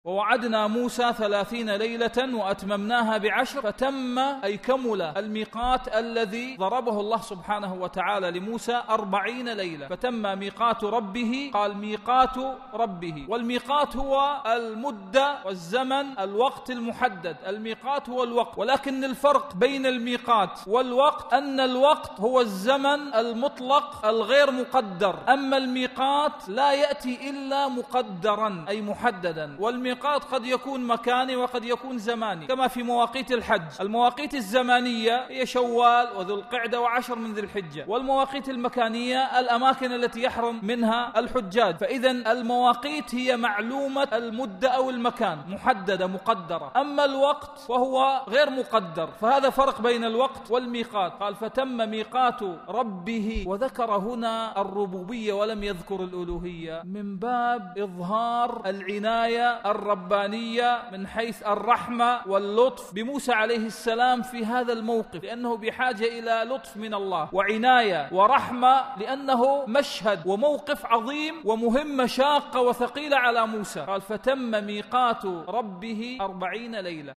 ووعدنا موسى 30 ليلة وأتممناها ب10 فتم أي كمل الميقات الذي ضربه الله سبحانه وتعالى لموسى 40 ليلة، فتم ميقات ربه. قال ميقات ربه، والميقات هو المدة والزمن، الوقت المحدد. الميقات هو الوقت، ولكن الفرق بين الميقات والوقت أن الوقت هو الزمن المطلق الغير مقدر، أما الميقات لا يأتي إلا مقدرا أي محددا. والميقات قد يكون مكاني وقد يكون زماني، كما في مواقيت الحج. المواقيت الزمانية هي شوال وذو القعدة و10 من ذي الحجة، والمواقيت المكانية الأماكن التي يحرم منها الحجاج. فإذا المواقيت هي معلومة المدة أو المكان، محددة مقدرة، أما الوقت فهو غير مقدر. فهذا فرق بين الوقت والميقات. قال فتم ميقات ربه، وذكر هنا الربوبية ولم يذكر الألوهية من باب إظهار العناية الربانية من حيث الرحمة واللطف بموسى عليه السلام في هذا الموقف، لأنه بحاجة إلى لطف من الله وعناية ورحمة، لأنه مشهد وموقف عظيم ومهمة شاقة وثقيلة على موسى. قال فتم ميقات ربه 40 ليلة.